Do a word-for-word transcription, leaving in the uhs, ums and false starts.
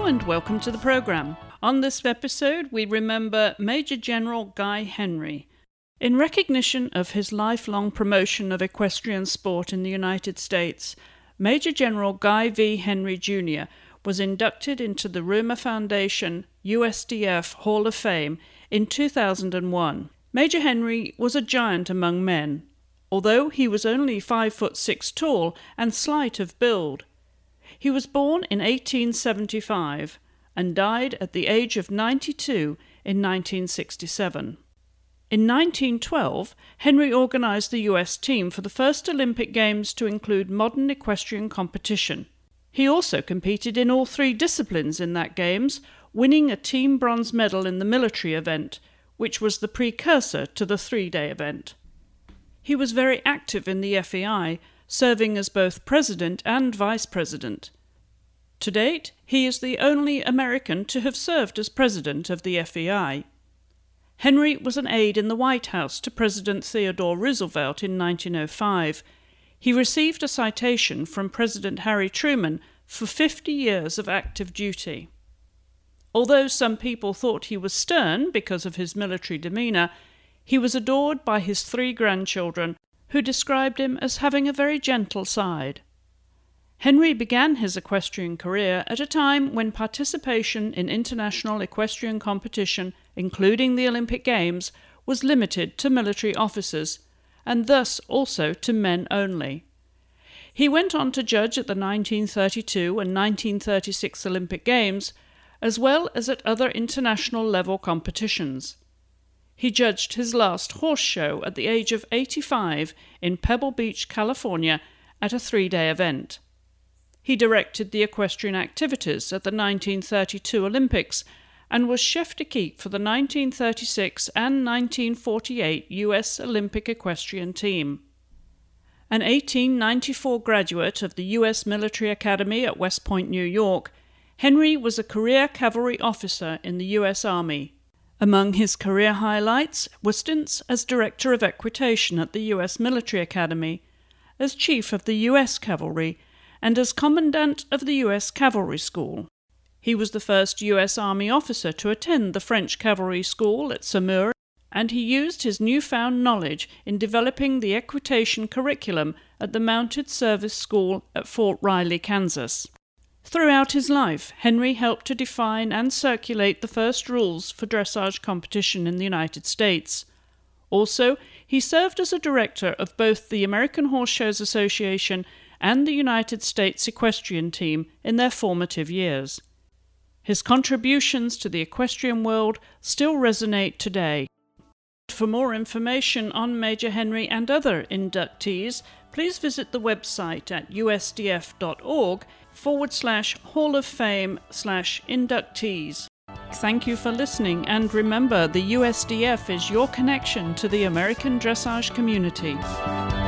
and welcome to the programme. On this episode, we remember Major General Guy Henry. In recognition of his lifelong promotion of equestrian sport in the United States, Major General Guy V. Henry Junior was inducted into the Rumer Foundation U S D F Hall of Fame in two thousand one. Major Henry was a giant among men, although he was only five foot six tall and slight of build. He was born in eighteen seventy-five and died at the age of ninety-two in nineteen sixty-seven. In nineteen twelve, Henry organised the U S team for the first Olympic Games to include modern equestrian competition. He also competed in all three disciplines in that Games, winning a team bronze medal in the military event, which was the precursor to the three-day event. He was very active in the F E I, serving as both president and vice president. To date, he is the only American to have served as president of the F E I. Henry was an aide in the White House to President Theodore Roosevelt in nineteen oh five. He received a citation from President Harry Truman for fifty years of active duty. Although some people thought he was stern because of his military demeanour, he was adored by his three grandchildren, who described him as having a very gentle side. Henry began his equestrian career at a time when participation in international equestrian competition, including the Olympic Games, was limited to military officers, and thus also to men only. He went on to judge at the nineteen thirty-two and nineteen thirty-six Olympic Games, as well as at other international level competitions. He judged his last horse show at the age of eighty-five in Pebble Beach, California, at a three-day event. He directed the equestrian activities at the nineteen thirty-two Olympics and was chef d'équipe for the nineteen thirty-six and nineteen forty-eight U S Olympic equestrian team. An eighteen ninety-four graduate of the U S Military Academy at West Point, New York, Henry was a career cavalry officer in the U S Army. Among his career highlights were stints as Director of Equitation at the U S Military Academy, as Chief of the U S Cavalry, and as Commandant of the U S Cavalry School. He was the first U S Army officer to attend the French Cavalry School at Saumur, and he used his newfound knowledge in developing the equitation curriculum at the Mounted Service School at Fort Riley, Kansas. Throughout his life, Henry helped to define and circulate the first rules for dressage competition in the United States. Also, he served as a director of both the American Horse Shows Association and the United States Equestrian Team in their formative years. His contributions to the equestrian world still resonate today. For more information on Major Henry and other inductees, please visit the website at usdf.org forward slash Hall of Fame slash inductees. Thank you for listening, and remember, the U S D F is your connection to the American dressage community.